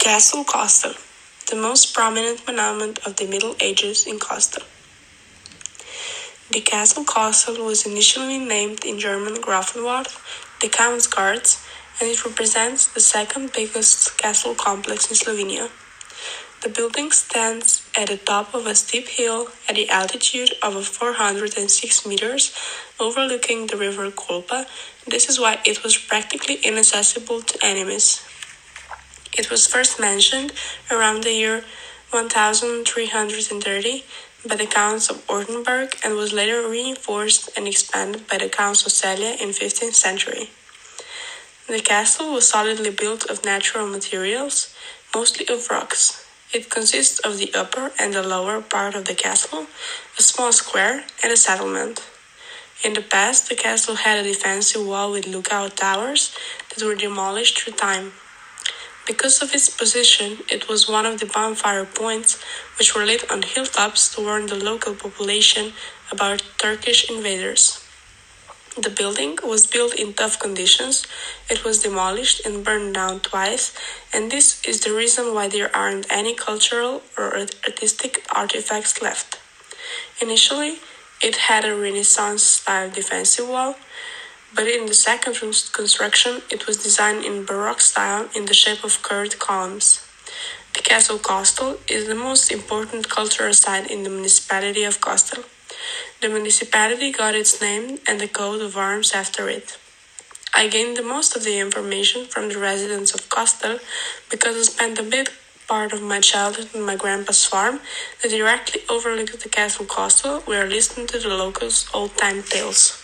Castle Costel, the most prominent monument of the Middle Ages in Costel. The Castle Costel was initially named in German Grafenwald, the Count's Guards, and it represents the second biggest castle complex in Slovenia. The building stands at the top of a steep hill at the altitude of 406 meters, overlooking the river Kolpa. This is why it was practically inaccessible to enemies. It was first mentioned around the year 1330 by the Counts of Ortenburg and was later reinforced and expanded by the Counts of Celje in 15th century. The castle was solidly built of natural materials, mostly of rocks. It consists of the upper and the lower part of the castle, a small square, and a settlement. In the past, the castle had a defensive wall with lookout towers that were demolished through time. Because of its position, it was one of the bonfire points which were lit on hilltops to warn the local population about Turkish invaders. The building was built in tough conditions, it was demolished and burned down twice, and this is the reason why there aren't any cultural or artistic artifacts left. Initially, it had a Renaissance-style defensive wall, but in the second construction, it was designed in Baroque style in the shape of curved columns. The Castle Costel is the most important cultural site in the municipality of Costel. The municipality got its name and the coat of arms after it. I gained the most of the information from the residents of Costel because I spent a big part of my childhood on my grandpa's farm that directly overlooked the Castle Costel, where I listened to the locals' old-time tales.